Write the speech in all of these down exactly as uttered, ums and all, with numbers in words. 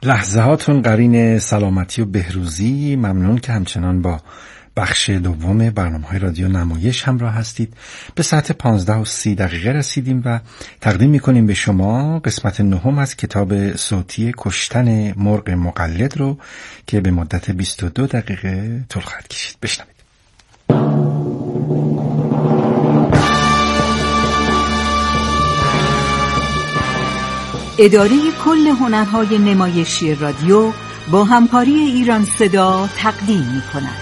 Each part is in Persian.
لحظهاتون قرین سلامتی و بهروزی. ممنون که همچنان با بخش دوم برنامه‌های رادیو نمایش همراه هستید. به ساعت پانزده و سی دقیقه رسیدیم و تقدیم می‌کنیم به شما قسمت نهم از کتاب صوتی کشتن مرغ مقلد رو که به مدت بیست و دو دقیقه طول خواهد کشید. بشنوید. اداره کل هنرهای نمایشی رادیو با همکاری ایران صدا تقدیم می‌کند.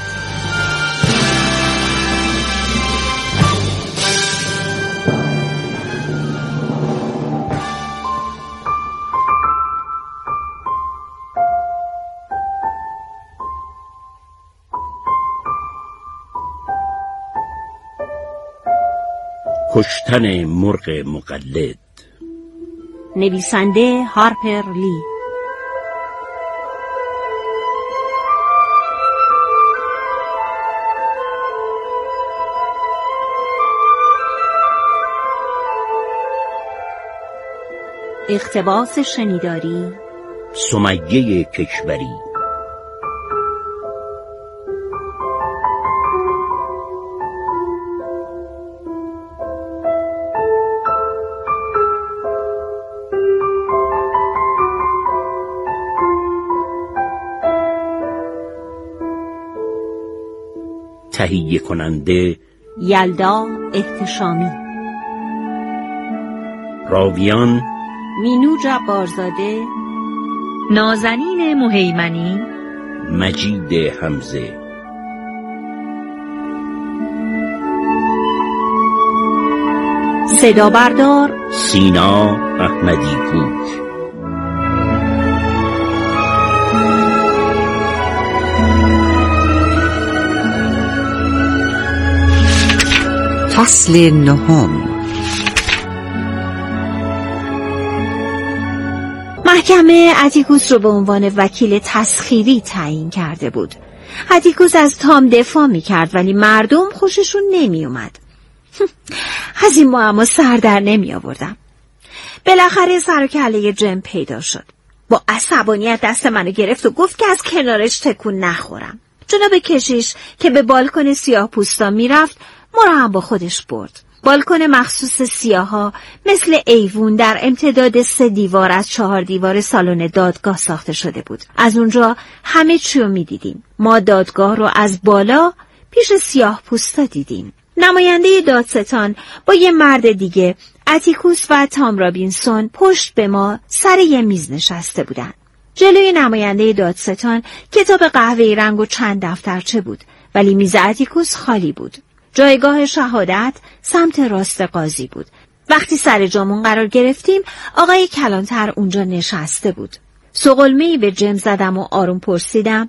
کشتن مرغ مقلد. نویسنده هارپر لی. اقتباس شنیداری سمیه کشوری. تهیه کننده یلدا احتشامی. راویان مینو جبارزاده، نازنین مهیمنی، مجید حمزه. صدا بردار سینا احمدی پور. فصل نهم. محکمه اتیکوس رو به عنوان وکیل تسخیری تعیین کرده بود. اتیکوس از تام دفاع می‌کرد ولی مردم خوششون نمی اومد. از این معما سر در نمی آوردم. بالاخره سر و کله جم پیدا شد. با عصبانیت دست منو گرفت و گفت که از کنارش تکون نخورم. جناب کشیش که به بالکن سیاه پوستا میرفت ما را هم با خودش برد. بالکن مخصوص سیاها مثل ایوون در امتداد سه دیوار از چهار دیوار سالن دادگاه ساخته شده بود. از اونجا همه چی رو می دیدیم. ما دادگاه رو از بالا پیش سیاه پوستا دیدیم. نماینده دادستان با یه مرد دیگه، اتیکوس و تام رابینسون، پشت به ما سر یه میز نشسته بودن. جلوی نماینده دادستان کتاب قهوه‌ای رنگ و چند دفترچه بود ولی میز اتیکوس خالی بود. جایگاه شهادت سمت راست قاضی بود. وقتی سر جامون قرار گرفتیم آقای کلانتر اونجا نشسته بود. سقلمه‌ای به جم زدم و آروم پرسیدم: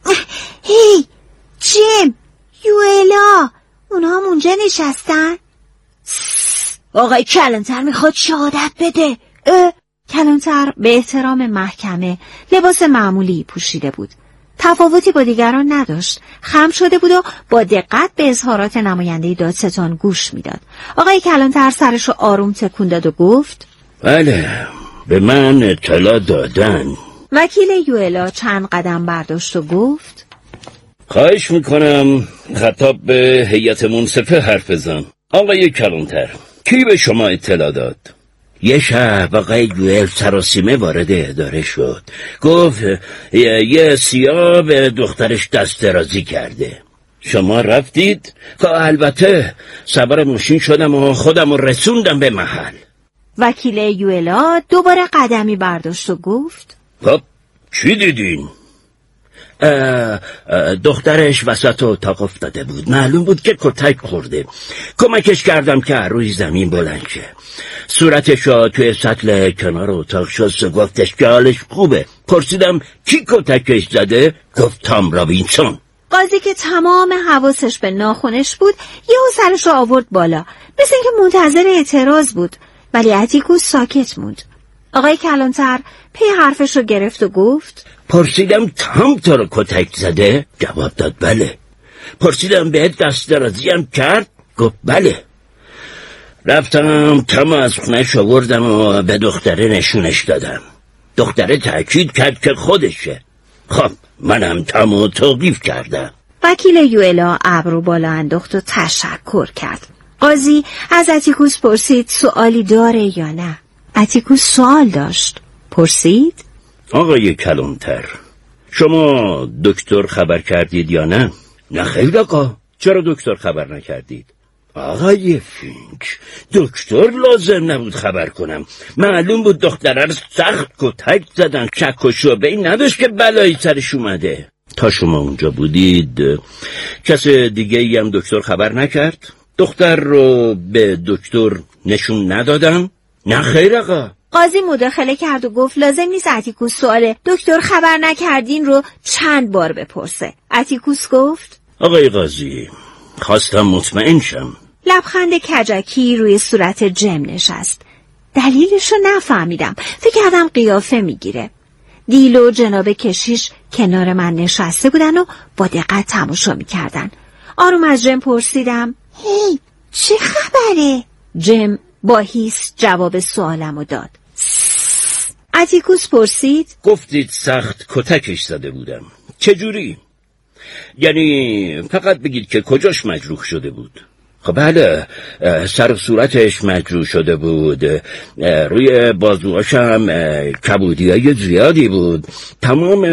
هی جم، یوئلا، اونا هم اونجا نشستن؟ آقای کلانتر میخواد شهادت بده. کلانتر به احترام محکمه لباس معمولی پوشیده بود. تفاوتی با دیگران نداشت. خم شده بود و با دقت به اظهارات نماینده دادستان گوش میداد. آقای کلانتر سرشو آروم تکون داد و گفت: بله، به من اطلاع دادن. وکیل یوئلا چند قدم برداشت و گفت: خواهش میکنم خطاب به هیئت منصفه حرف بزن. آقای کلانتر، کی به شما اطلاع داد؟ یه شب آقای یوئل سراسیمه وارد اداره شد. گفت یه سیاه به دخترش دست درازی کرده. شما رفتید؟ که البته سوار ماشین شدم و خودم رو رسوندم به محل. وکیل یوئلا دوباره قدمی برداشت و گفت: خب چی دیدین؟ اه اه دخترش وسط اتاق افتاده بود. معلوم بود که کتک خورده. کمکش کردم که روی زمین بلند شه. صورتشو توی سطل کنار اتاق شست و گفتش که حالش خوبه. پرسیدم کی کتکش زده؟ گفت تام رابینسون. قاضی که تمام حواسش به ناخنش بود یهو سرش رو آورد بالا، مثل اینکه منتظر اعتراض بود، ولی اتیکوس ساکت موند. آقای کلانتر پی حرفش رو گرفت و گفت: پرسیدم تام تو رو کتک زده؟ جواب داد بله. پرسیدم بهت دست درازی هم کرد؟ گفت بله. رفتم تام از خونش آوردم و به دختره نشونش دادم. دختره تأکید کرد که خودشه. خب منم تمام و توقیف کردم. وکیل یوئلا ابرو بالا انداخت و تشکر کرد. قاضی از اتیکوس پرسید سوالی داره یا نه. اتیکوس سوال داشت. پرسید آقای کلانتر، شما دکتر خبر کردید یا نه؟ نه خیر آقا. چرا دکتر خبر نکردید؟ آقای فینچ، دکتر لازم نبود خبر کنم. معلوم بود دختره رو سخت کتک زدن. شک و شبهه ای نداشت که بلایی سرش اومده. تا شما اونجا بودید کس دیگه ای هم دکتر خبر نکرد؟ دختر رو به دکتر نشون ندادم؟ نه خیر آقا. قاضی مداخله کرد و گفت لازم نیست اتیکوس سوال دکتر خبر نکردین رو چند بار بپرسه. اتیکوس گفت آقای قاضی، خواستم مطمئن شم. لبخند کجکی روی صورت جم نشست. دلیلشو نفهمیدم. فکر کردم قیافه میگیره. دیل و جناب کشیش کنار من نشسته بودن و با دقت تماشا میکردن. آروم از جم پرسیدم هی چه خبره؟ جم با هیس جواب سوالمو داد. اتیکوس پرسید گفتید سخت کتکش زده بودم. چجوری؟ یعنی فقط بگید که کجاش مجروح شده بود. خب بله، سر و صورتش مجروح شده بود، روی بازوهاش هم کبودیای زیادی بود. تمام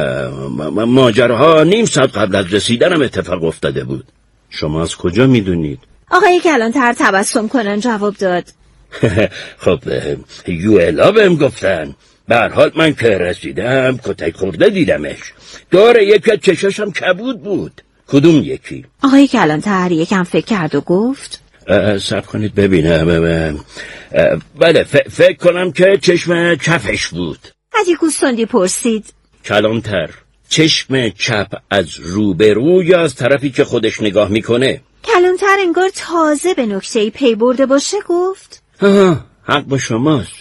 ماجراها نیم ساعت قبل از رسیدنم اتفاق افتاده بود. شما از کجا میدونید؟ آقای کلانتر تبسم کنن جواب داد. خب یوئلا بهم گفتن. به هر حال من که رسیدم کتک خورده دیدمش. داره یکی از چشاشم کبود بود. کدوم یکی؟ آقای کلانتر یکم فکر کرد و گفت صبر کنید ببینم. بله فکر کنم که چشم چپش بود. اتیکوس تندی پرسید کلانتر، چشم چپ از روبرو یا از طرفی که خودش نگاه میکنه؟ کلانتر انگار تازه به نکته‌ای پی برده باشه گفت آه حق با شماست.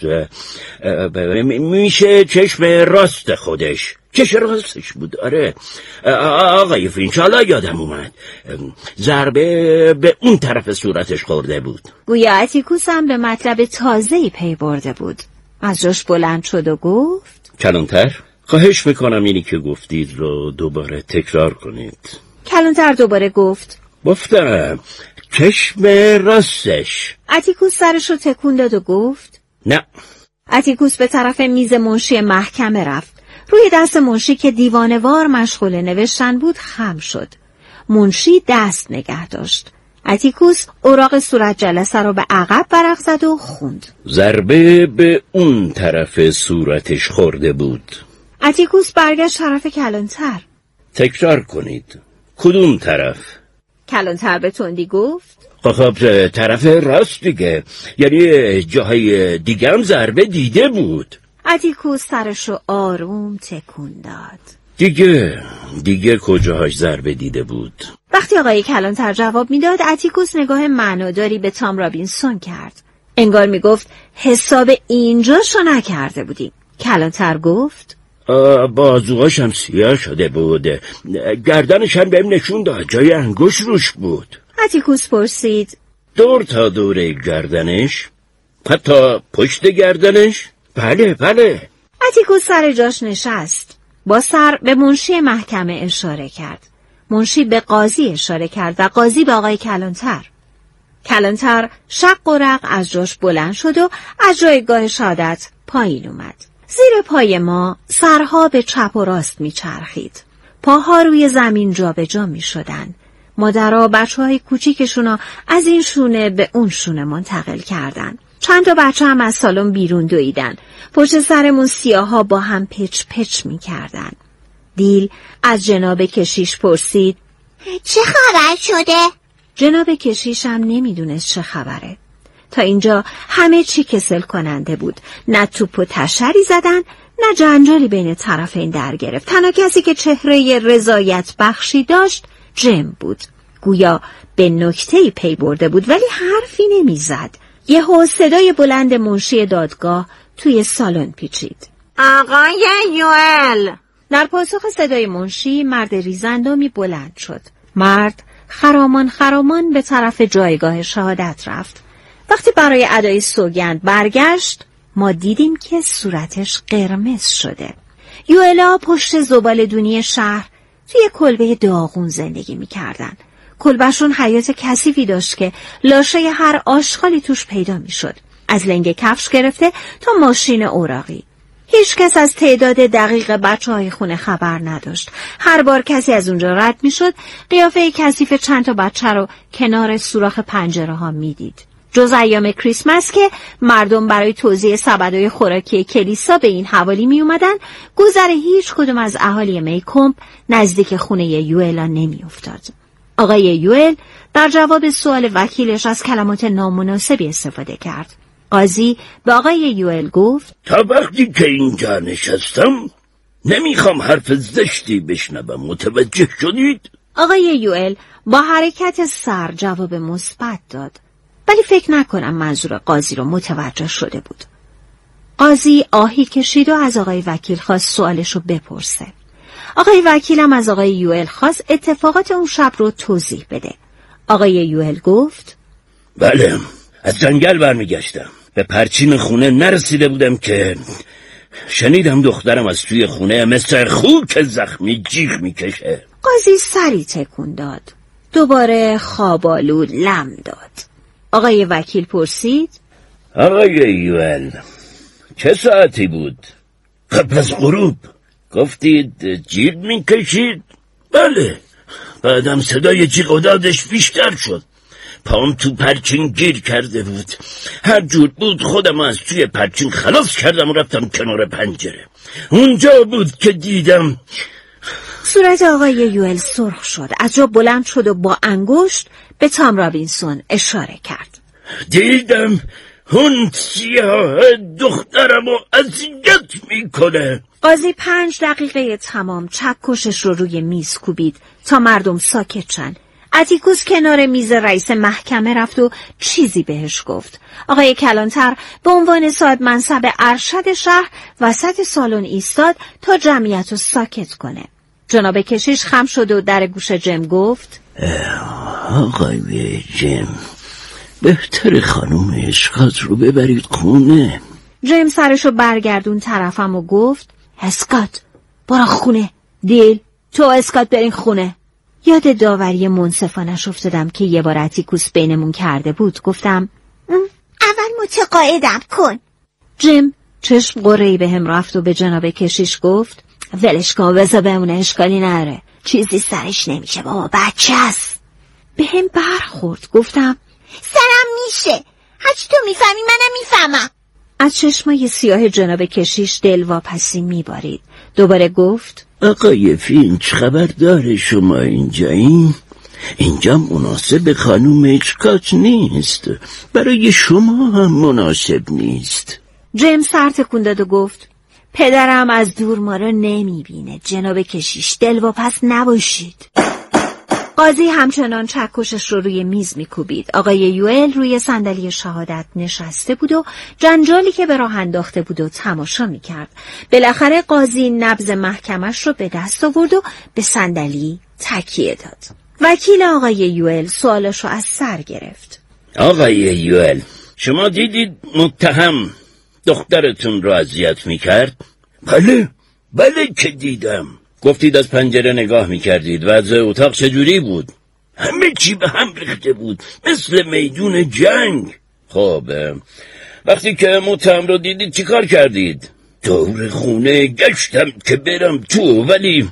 میشه چشم راست خودش. چشم راستش بود. آره آقای فینچ، حالا یادم اومد، ضربه به اون طرف صورتش خورده بود. گویا اتیکوس هم به مطلب تازه‌ای پی برده بود. از جاش بلند شد و گفت کلانتر، خواهش میکنم اینی که گفتید رو دوباره تکرار کنید. کلانتر دوباره گفت گفتم چشم راستش. اتیکوس سرش رو تکون داد و گفت نه. اتیکوس به طرف میز منشی محکمه رفت. روی دست منشی که دیوانه‌وار مشغول نوشتن بود خم شد. منشی دست نگه داشت. اتیکوس اوراق صورت جلسه رو به عقب ورق زد و خوند. ضربه به اون طرف صورتش خورده بود. اتیکوس برگشت طرف کلانتر. تکرار کنید. کدوم طرف؟ کلانتر به تندی گفت خب طرف راست دیگه. یعنی جاهای دیگه هم ضربه دیده بود. اتیکوس سرش رو آروم تکون داد. دیگه دیگه کجاهاش ضربه دیده بود؟ وقتی آقای کلانتر جواب میداد اتیکوس نگاه معناداری به تام رابینسون کرد. انگار میگفت حساب اینجاشو نکرده بودیم. کلانتر گفت بازوهاش هم سیاه شده بود. گردنش هم بهم نشون داد جای انگوش روش بود. اتیکوس پرسید دور تا دور گردنش؟ حتی پشت گردنش؟ بله بله. اتیکوس سر جاش نشست. با سر به منشی محکمه اشاره کرد. منشی به قاضی اشاره کرد و قاضی به آقای کلانتر. کلانتر شق و رق از جاش بلند شد و از جایگاه شهادت پایین اومد. زیر پای ما سرها به چپ و راست میچرخید. پاها روی زمین جا به جا می شدن. مادرها بچه های کوچیکشون از این شونه به اون شونه منتقل کردن. چند تا بچه هم از سالن بیرون دویدن. پشت سرمون سیاها با هم پچ پچ می کردن. دیل از جناب کشیش پرسید چه خبر شده؟ جناب کشیش هم نمیدونست چه خبره. تا اینجا همه چی کسل کننده بود. نه توپ و تشری زدن، نه جنجالی بین طرفین در گرفت. تنها کسی که چهره رضایت بخشی داشت جم بود. گویا به نکته‌ای پی برده بود ولی حرفی نمیزد. یهو صدای بلند منشی دادگاه توی سالن پیچید. آقای یوئل. در پاسخ صدای منشی مرد ریزندامی بلند شد. مرد خرامان خرامان به طرف جایگاه شهادت رفت. وقتی برای ادای سوگند برگشت ما دیدیم که صورتش قرمز شده. یوئلا پشت زباله‌دونی شهر توی کلبه داغون زندگی می‌کردن. کلبهشون حیاط کثیفی داشت که لاشه هر آشغالی توش پیدا می‌شد. از لنگ کفش گرفته تا ماشین اوراقی. هیچ کس از تعداد دقیق بچه‌های خونه خبر نداشت. هر بار کسی از اونجا رد می‌شد، قیافه کثیف چند تا بچه رو کنار سوراخ پنجره‌ها می‌دید. جز ایام کریسمس که مردم برای توزیع سبدهای خوراکی کلیسا به این حوالی می اومدن، گذر هیچ کدوم از اهالی میکومب نزدیک خونه یوئلا نمی افتاد. آقای یوئل در جواب سوال وکیلش از کلمات نامناسبی استفاده کرد. قاضی به آقای یوئل گفت: تا وقتی که اینجا نشستم نمیخوام حرف زشتی بشنوم، متوجه شدید؟ آقای یوئل با حرکت سر جواب مثبت داد، ولی فکر نکنم منظور قاضی رو متوجه شده بود. قاضی آهی کشید و از آقای وکیل خواست سوالش رو بپرسه. آقای وکیلم از آقای یوئل خواست اتفاقات اون شب رو توضیح بده. آقای یوئل گفت: بله، از جنگل برمیگشتم. به پرچین خونه نرسیده بودم که شنیدم دخترم از توی خونه مثل خوک زخمی جیغ میکشه. قاضی سری تکون داد. دوباره خوابالو لم داد. آقای وکیل پرسید: آقای یوئل، چه ساعتی بود؟ قبل از غروب. گفتید جیغ میکشید؟ بله. بعدم صدای جیغ و دادش بیشتر شد. پام تو پرچین گیر کرده بود. هر جور بود خودم از توی پرچین خلاص کردم و رفتم کنار پنجره. اونجا بود که دیدم. صورت آقای یوئل سرخ شد. از جا بلند شد و با انگشت به تام رابینسون اشاره کرد. دیدم اون سیاه دخترم رو اذیت میکنه. قاضی پنج دقیقه تمام چکشش رو روی میز کوبید تا مردم ساکت شن. اتیکوس کنار میز رئیس محکمه رفت و چیزی بهش گفت. آقای کلانتر به عنوان صاحب منصب ارشد شهر وسط سالن ایستاد تا جمعیت رو ساکت کنه. جناب کشیش خم شد و در گوش جم گفت: آقای جم، بهتر خانم اشکات رو ببرید خونه. جم سرشو برگردون طرفم و گفت: اسکات برو خونه. دیل تو اسکات برین خونه. یاد داوری منصفانش افتادم که یه بار اتیکوس بینمون کرده بود. گفتم: اول متقاعدم کن. جم چشم قره‌ای به هم رفت و به جناب کشیش گفت: ولش کن، بذار بمونه، اشکالی نره، چیزی سرش نمیشه، بابا بچه است. به هم برخورد. گفتم: سرم میشه، هرچی تو میفهمی منم میفهمم. از چشمای سیاه جناب کشیش دلواپسی میبارید. دوباره گفت: آقای فینچ، خبردار شما اینجاییم؟ اینجا مناسب خانوم اشکات نیست، برای شما هم مناسب نیست. جیم سر تکون داد و گفت: پدرم از دور ما رو نمیبینه، جناب کشیش دلواپس نباشید. قاضی همچنان چکشش رو روی میز میکوبید. آقای یوئل روی صندلی شهادت نشسته بود و جنجالی که به راه انداخته بود و تماشا میکرد. بالاخره قاضی نبض محکمش رو به دست آورد و به صندلی تکیه داد. وکیل آقای یوئل سوالش رو از سر گرفت. آقای یوئل، شما دیدید متهم دخترتون رو اذیت میکرد؟ بله، بله که دیدم. گفتید از پنجره نگاه میکردید. وضع اتاق چجوری بود؟ همه چی به هم ریخته بود، مثل میدون جنگ. خب وقتی که متهم رو دیدید چی کار کردید؟ دور خونه گشتم که برم تو، ولی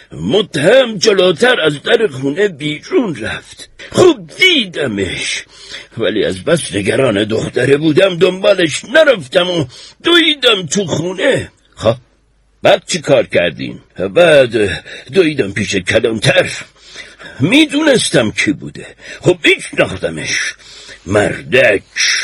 متهم جلوتر از در خونه بیرون رفت. خوب دیدمش، ولی از بس نگران دختره بودم دنبالش نرفتم و دویدم تو خونه. خب بعد چی کار کردین؟ بعد دویدم پیش کلانتر. میدونستم کی بوده، خب میشناختمش. مردک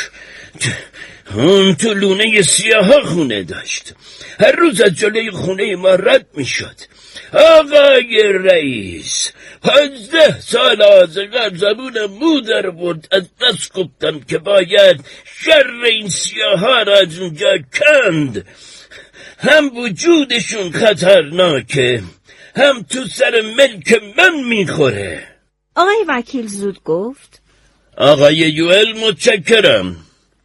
اون تو لونه سیاه خونه داشت، هر روز از جلوی خونه ما رد میشد. آقای رئیس، پانزده سال آزگار زبونم مو در برد. از دست گفتم که باید شر این سیاه ها را از اونجا کند. هم وجودشون خطرناکه، هم تو سر ملک من میخوره. آقای وکیل زود گفت: آقای یوئل، متشکرم.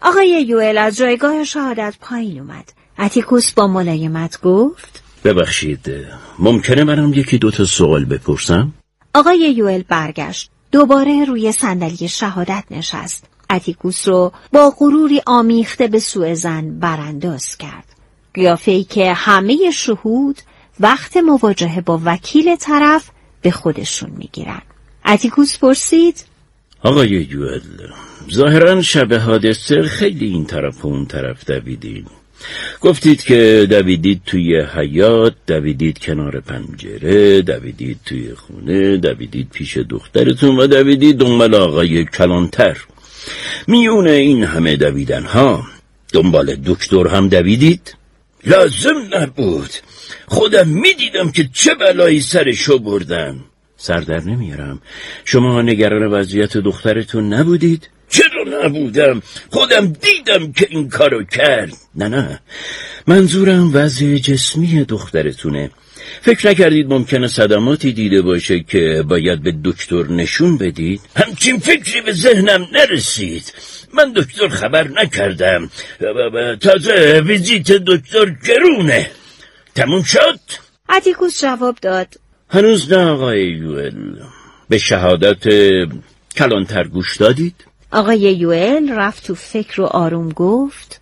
آقای یوئل از جایگاه شهادت پایین اومد. اتیکوس با ملایمت گفت ببخشید، ممکنه منم یکی دوتا سوال بپرسم؟ آقای یوئل برگشت. دوباره روی صندلی شهادت نشست. اتیکوس رو با غروری آمیخته به سوء ظن برانداز کرد. قیافه‌ای که همه شهود وقت مواجهه با وکیل طرف به خودشون میگیرن. اتیکوس پرسید آقای یوئل، ظاهراً شب حادثه خیلی این طرف و اون طرف دویدید. گفتید که دویدید توی حیاط، دویدید کنار پنجره، دویدید توی خونه، دویدید پیش دخترتون و دویدید دنبال آقای کلانتر. میونه این همه دویدن ها دنبال دکتر هم دویدید؟ لازم نبود، خودم میدیدم که چه بلایی سرشو بردن. سر در نمیارم، شما نگران وضعیت دخترتون نبودید؟ چرا نبودم؟ خودم دیدم که این کارو کرد. نه نه، منظورم وضع جسمی دخترتونه. فکر نکردید ممکنه صدماتی دیده باشه که باید به دکتر نشون بدید؟ همچین فکری به ذهنم نرسید. من دکتر خبر نکردم. تازه ویزیت دکتر گرونه. تموم شد؟ اتیکوس جواب داد هنوز نه آقای یوئل. به شهادت کلانتر گوش دادید؟ آقای یوئل رفت تو فکر و آروم گفت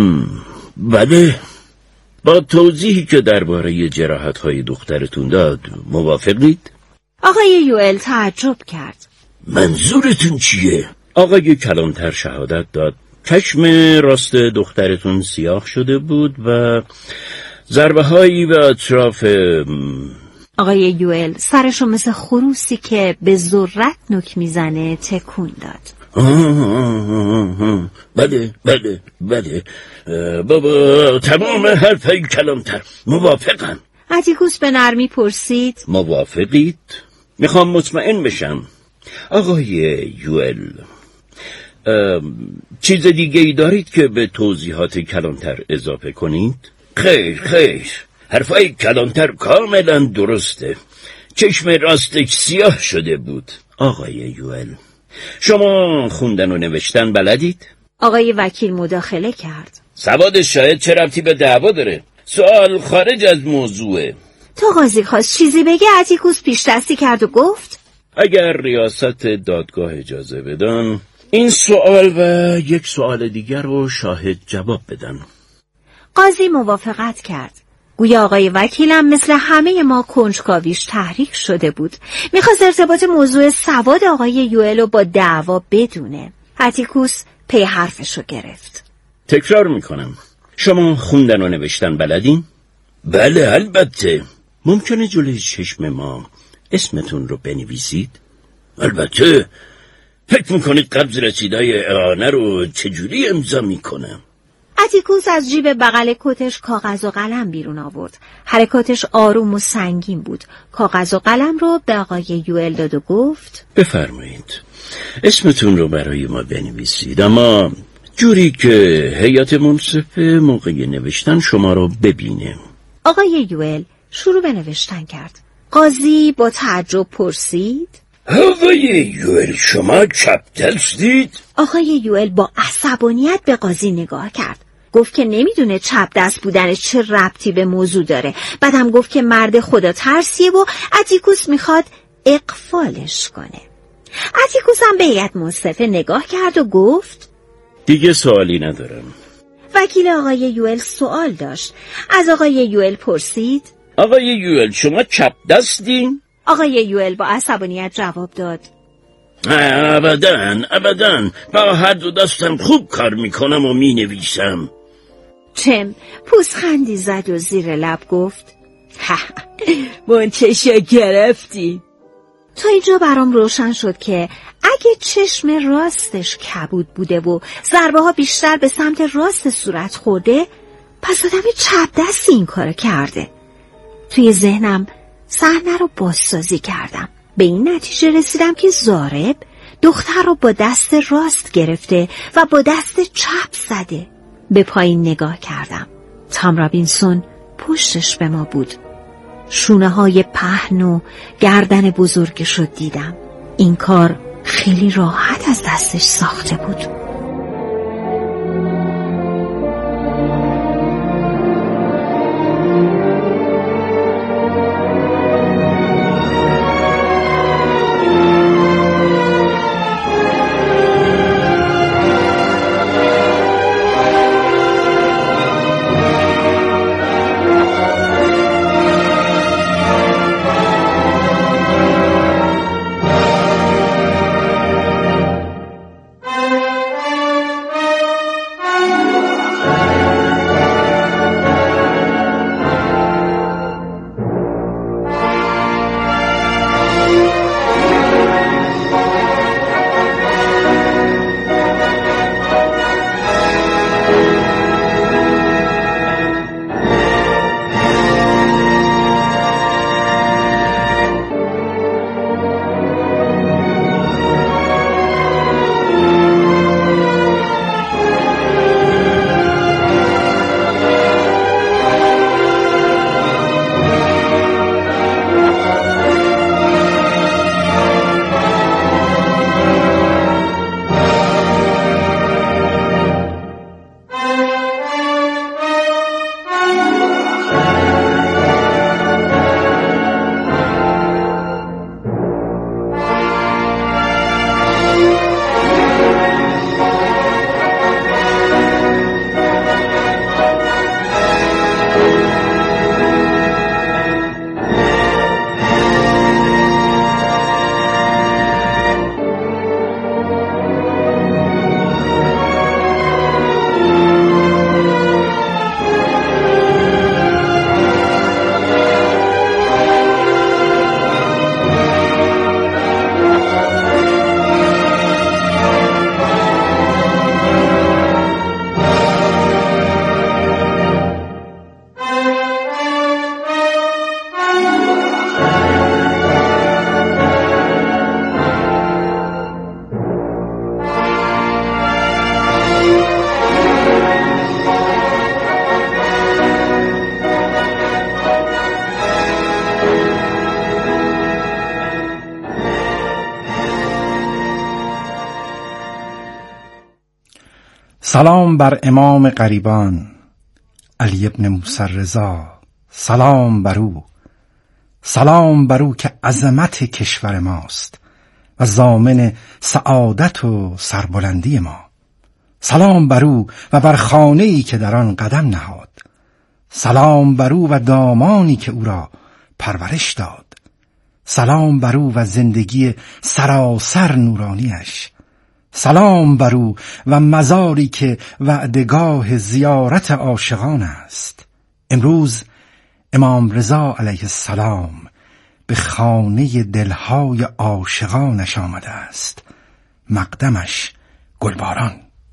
بله، با توضیحی که درباره جراحت‌های دخترتون داد موافقید؟ آقای یوئل تعجب کرد. منظورتون چیه؟ آقای کلانتر شهادت داد چشم راست دخترتون سیاه شده بود و ضربه‌هایی به اطراف. آقای یوئل سرشو مثل خروسی که به ذرت نوک میزنه تکون داد. آه آه آه آه. بله بله بله بابا، تمام حرفای کلانتر موافقم. اتیکوس به نرمی پرسید موافقید؟ میخوام مطمئن بشم. آقای یوئل، چیز دیگه ای دارید که به توضیحات کلانتر اضافه کنید؟ خیر خیر، حرفای کلانتر کاملا درسته. چشم راستش سیاه شده بود. آقای یوئل، شما خوندن و نوشتن بلدید؟ آقای وکیل مداخله کرد. سواد شاهد چه ربطی به دعوا داره؟ سوال خارج از موضوعه. تا قاضی خواست چیزی بگه اتیکوس پیش دستی کرد و گفت اگر ریاست دادگاه اجازه بدن این سوال و یک سوال دیگر رو شاهد جواب بدن. قاضی موافقت کرد. گویا آقای وکیلم مثل همه ما کنجکاویش تحریک شده بود. میخواست ارتباط موضوع سواد آقای یوئل رو با دعوا بدونه. اتیکوس پی حرفشو گرفت. تکرار میکنم، شما خوندن و نوشتن بلدین؟ بله البته. ممکنه جلوی چشم ما اسمتون رو بنویسید؟ البته. فکر میکنید قبض رسیدای اعانه رو چجوری امضا میکنم؟ اتیکوس از جیب بغل کتش کاغذ و قلم بیرون آورد. حرکاتش آروم و سنگین بود. کاغذ و قلم رو به آقای یوئل داد و گفت بفرمایید اسمتون رو برای ما بنویسید، اما جوری که هیئت منصفه موقع نوشتن شما رو ببینه. آقای یوئل شروع به نوشتن کرد. قاضی با تعجب پرسید آقای یوئل، شما چپ دستید؟ آقای یوئل با عصبانیت به قاضی نگاه کرد. گفت که نمیدونه چپ دست بودنش چه ربطی به موضوع داره. بعدم گفت که مرد خدا ترسیه و اتیکوس میخواد اقفالش کنه. اتیکوس هم به هیئت منصفه نگاه کرد و گفت دیگه سوالی ندارم. وکیل آقای یوئل سوال داشت. از آقای یوئل پرسید آقای یوئل، شما چپ دستین؟ آقای یوئل با عصبانیت جواب داد ابداً ابداً، با هر دو دستم خوب کار میکنم و مینویسم. چم پوزخندی زد و زیر لب گفت منچشو گرفتی. تا اینجا برام روشن شد که اگه چشم راستش کبود بوده و ضربه ها بیشتر به سمت راست صورت خورده، پس آدم چپ دستی این کارو کرده. توی ذهنم صحنه رو بازسازی کردم. به این نتیجه رسیدم که ضارب دختر رو با دست راست گرفته و با دست چپ زده. به پایین نگاه کردم. تام رابینسون پشتش به ما بود. شونه های پهن و گردن بزرگش رو دیدم. این کار خیلی راحت از دستش ساخته بود. سلام بر امام غریبان علی ابن موسی رضا، سلام بر او، سلام بر او که عظمت کشور ماست و ضامن سعادت و سربلندی ما. سلام بر او و بر خانه‌ای که در آن قدم نهاد. سلام بر او و دامانی که او را پرورش داد. سلام بر او و زندگی سراسر نورانیش. سلام بر او و مزاری که وعدگاه زیارت عاشقان است. امروز امام رضا علیه السلام به خانه دلهای عاشقانش آمده است. مقدمش گلباران.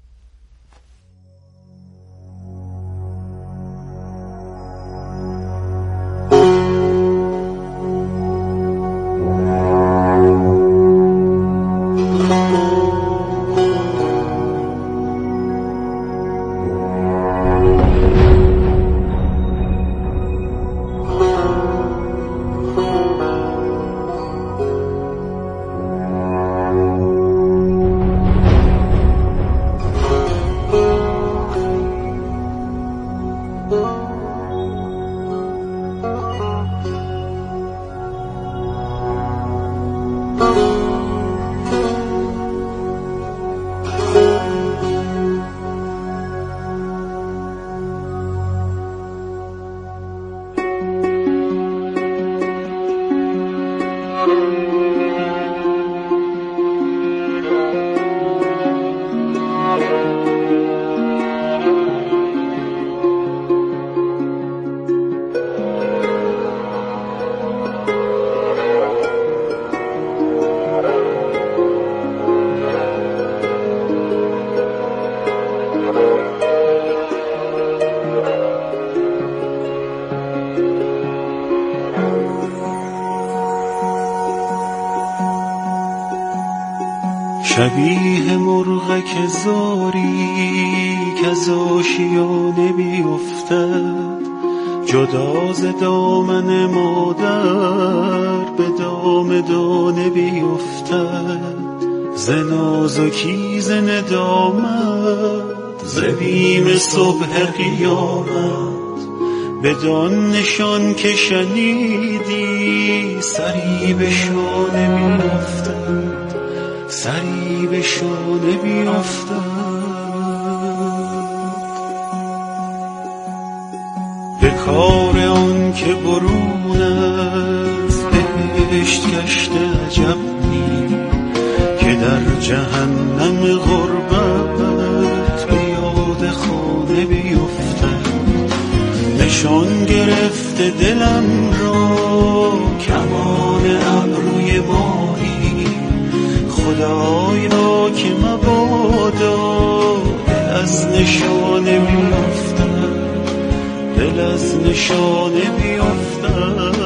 شبیه مرغک زاری که از آشیانه بیفتد، جدا ز دامن مادر به دام دانه بیفتد. ز نازکی ز ندامت ز بیم صبح قیامت، بدان نشان که شنیدی سری به شانه بیفتد، سری به شانه بیفتد. به کار آن که برون از بهشت گشته عجب نی، که در جهنم غربت به یاد خانه بیفتد. نشان گرفته دلم را کمان ابروی ماهی، خدای را که مبادا دل از نشانه بیفتد، دل از نشانه بیفتد.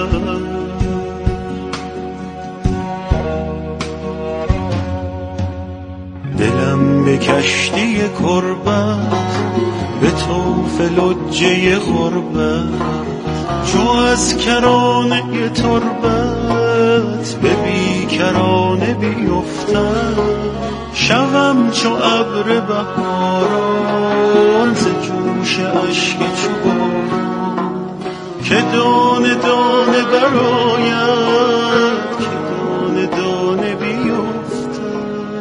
دلم به کشتی کربت به طوف لجه غربت، چو از کرانه تربت به بیکرانه بیفتد. شوم چو ابر بهاران ز جوش اشک چو باران، که دانه دانه برآید، که دانه دانه بیفتد.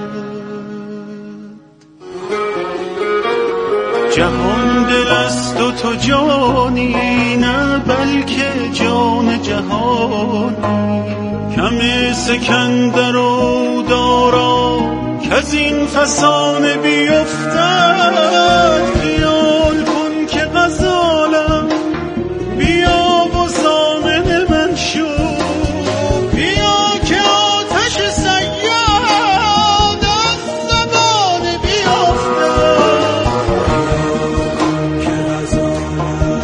جهان دل است و تو جانی، نه بلکه جان جهانی. کم سکندر و دارا کز این فسانه بیفتد. خیال کن که غزالم بیا و ضامن من شو، بیا که آتش صیاد از زبانه بیفتد. که غزالم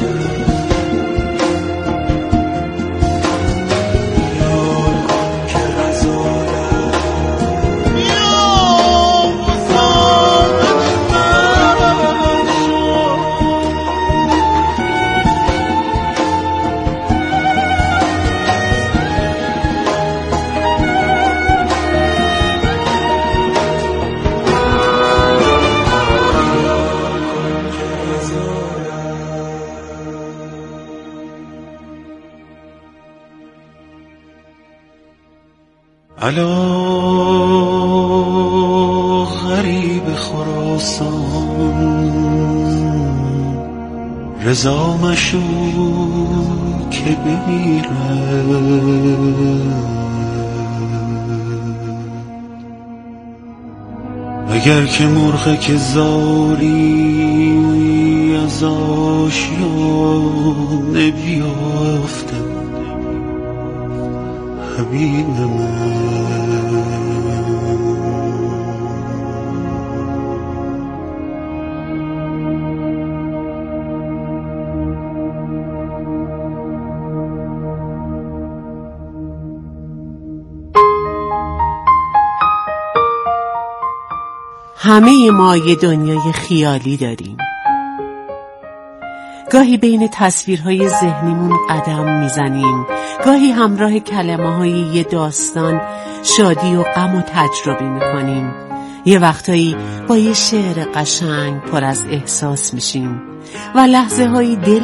خیال کن که غزالم بیا و ضامن من شو. الا غریب خراسان رضا مشو که بمیره، اگر که مرغ که زاری از آشیانه بیافتم حبیب من. همه ما یه دنیای خیالی داریم. گاهی بین تصویرهای ذهنیمون قدم میزنیم، گاهی همراه کلمه‌های یه داستان شادی و غم و تجربه میکنیم، یه وقتایی با یه شعر قشنگ پر از احساس میشیم و لحظه هایی دل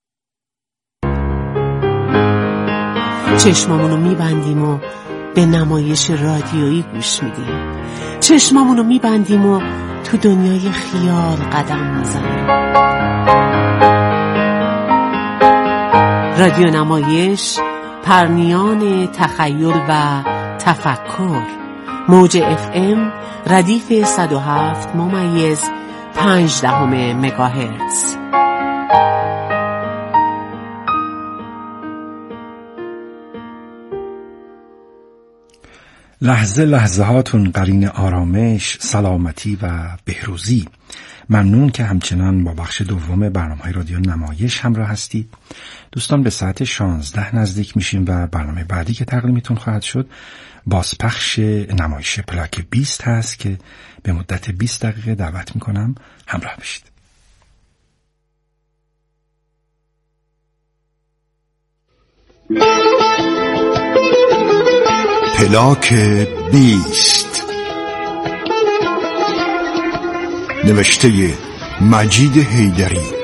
چشمامونو میبندیم و به نمایش رادیویی گوش میدیم، چشمامونو میبندیم و تو دنیای خیال قدم میزنیم. رادیو نمایش، پرنیان تخیل و تفکر، موج اف ام ردیف صد و هفت ممیز پنج دهم مگاهرتز. لحظه لحظه هاتون قرین آرامش، سلامتی و بهروزی. ممنون که همچنان با بخش دوم برنامه‌های رادیو نمایش همراه هستید. دوستان به ساعت شانزده نزدیک میشیم و برنامه بعدی که تقدیمتون خواهد شد بازپخش نمایش پلاک بیست هست که به مدت بیست دقیقه دعوت میکنم همراه بشید. پلاک بیست، نوشته مجید حیدری،